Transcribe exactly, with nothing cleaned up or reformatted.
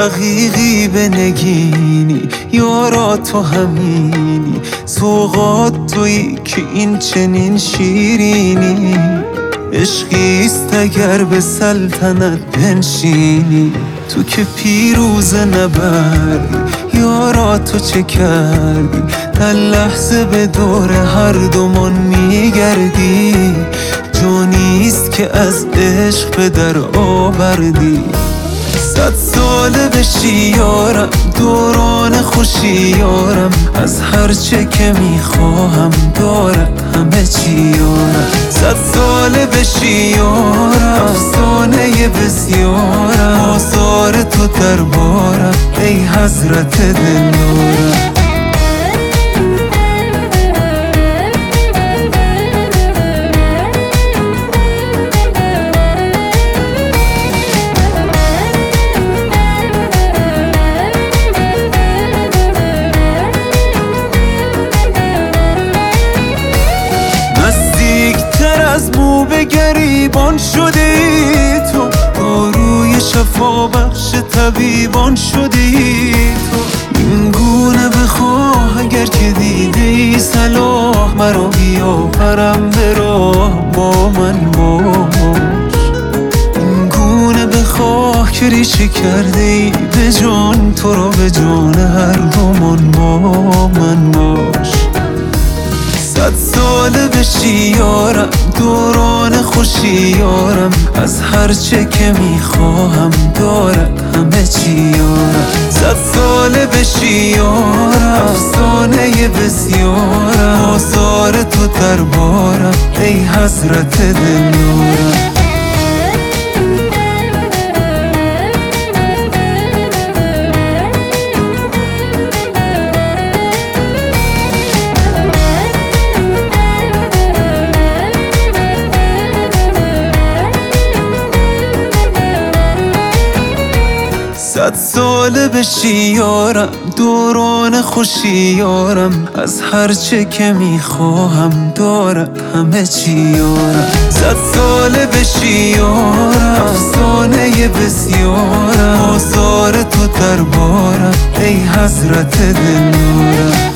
رقیقی به نگینی، یارا تو همینی، سوغات تویی که این چنین شیرینی. عشقیست اگر به سلطنت بنشینی، تو که پیروزه نبردی، یارا تو چه کردی؟ در لحظه به دور هر دومان میگردی، جانیست که از عشق به در آوردی. صد ساله بشی یارم، دوران خوشی یارم، از هرچه که میخواهم دارد همه چی یارم. صد ساله بشی یارم، افسانه بسیارم، آثار تو دربارم ای حضرت دلدارم. از مو به گریبان شدی تو، داروی شفا بخش طبیبان شدی تو. این گونه بخواه اگر که دیدی صلاح، مرا بیاورم به راه با من باش. این گونه بخواه که ریشه کرده ای به جان، تو را به جان هر دومان با من باش. صد ساله بشی یارم، دوران خوشی یارم، از هرچه که میخواهم دارد همه چی یارم. صد ساله بشی یارم، افسانه بسیارم، آثار تو دربارم ای حضرت دلدارم. صد ساله بشی یارم، دوران خوشی یارم، از هرچه که میخواهم دارد همه چی یارم. صد ساله بشی یارم، افسانه بسیارم، آثار تو دربارم ای حضرت دلدارم.